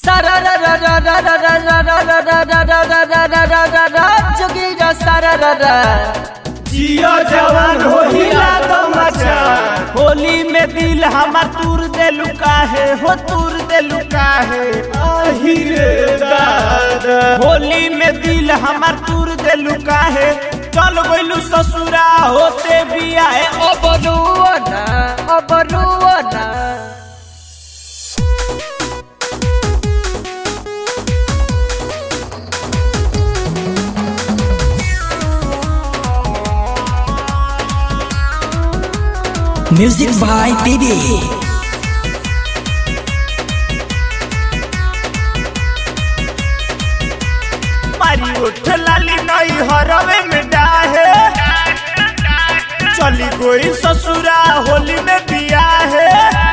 जियो जवान होइला तो मचान। होली में दिल हमार तूर दे लुका है हो तूर दे लुका है। आहिरे दादा होली में दिल हमार तूर दे लुका है। चल गइलू ससुरा होते बिया है। अब रुआना अब रुआना Music by TD. मारी उठ लाली नई हरवे में डाहे। चली कोई ससुरा होली में बिया है।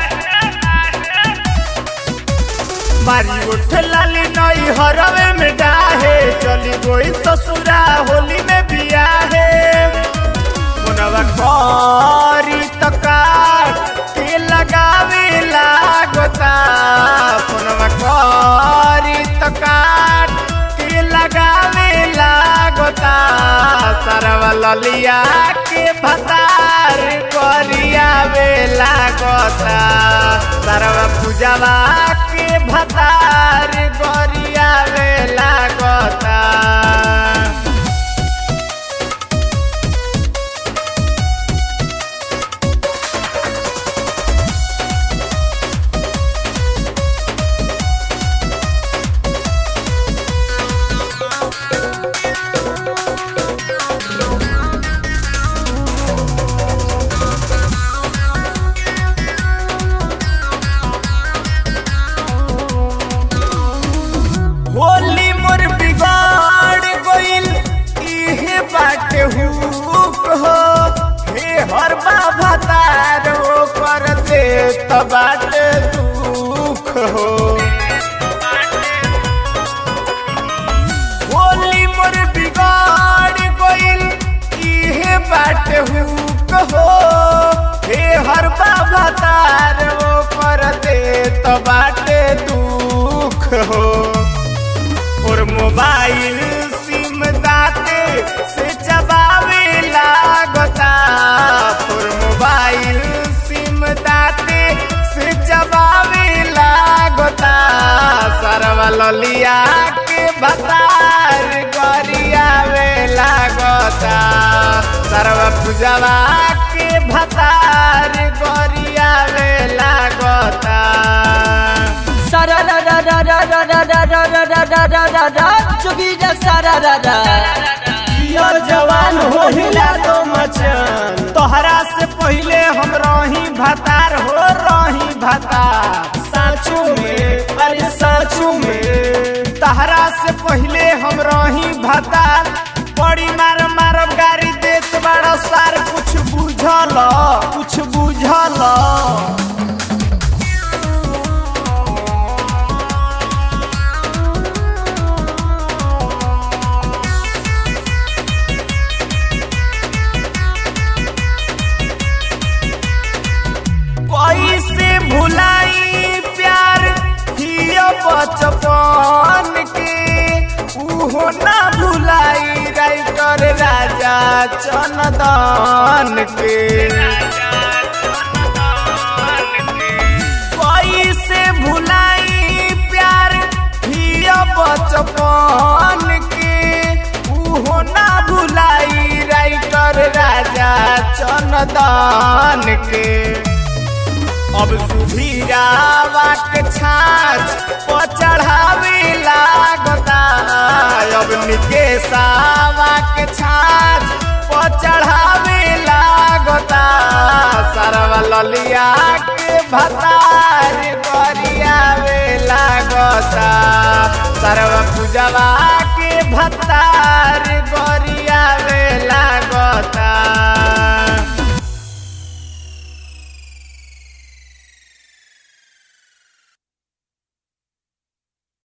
मारी उठ लाली नई हरवे में डाहे। चली कोई ससुरा होली में बिया है। मुनवा करी तकार के लगावे लागता। मुनवा करी तकार के लगावे लागता। सरवा ललिया के भतार करियावे लागता। सरवा पूजवा के भतार करियावे लागता। होली मोर बिगाड़ गइल इहे बाटे हुक हो। हे हर बाबा तारो कर दे त बाटे दुख हो। होली मोर बिगाड़ गइल इहे बाटे हुक हो। हे हर बाबा तारो कर दे त बाटे दुख हो। और मोबाइल सिम दाते से चबावे लागता। और मोबाइल सिम दाते से चबावे लागता। सरवा ललिया के भतार करियावे लागता। सरवा पूजवा के भतार करियावे लागता। जियो जवान होइला तो मचान। तोहरा से पहले हम रही भतार हो रही भतार। साचू में अरे साचू में तहरा से पहले हम रही भतार। बड़ी मार मार गाड़ी देत बड़ा सार। कुछ बुझल कुछ बुझल। कैसे भुलाई प्यार हियो बचपन के। उहो ना भुलाई राइटर राजा चंदन के। कैसे भुलाई प्यार हियो बचपन के। उहो ना भुलाई राइटर राजा चंदन के। अब सुधीरावा के छाछ पर चढ़ावे लागता। अब निकेशावा के छाछ पर चढ़ावे लागता। सरवा ललिया के भतार करियावे लागता। सरवा पूजवा के भतार